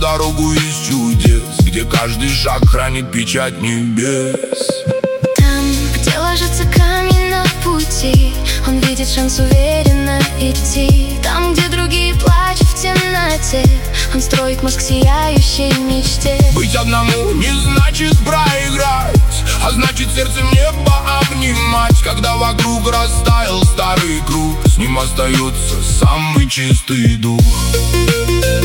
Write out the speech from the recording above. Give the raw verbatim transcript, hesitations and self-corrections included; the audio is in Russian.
дорогу из чудес, где каждый шаг хранит печать небес. Там, где ложится камень на пути, он видит шанс уверенно идти. Там, где другие плачут в темноте, он строит мост к сияющей мечте. Быть одному не значит проиграть, а значит сердцем небо обнимать. Когда вокруг растаял старый круг, с ним остается самый чистый дух.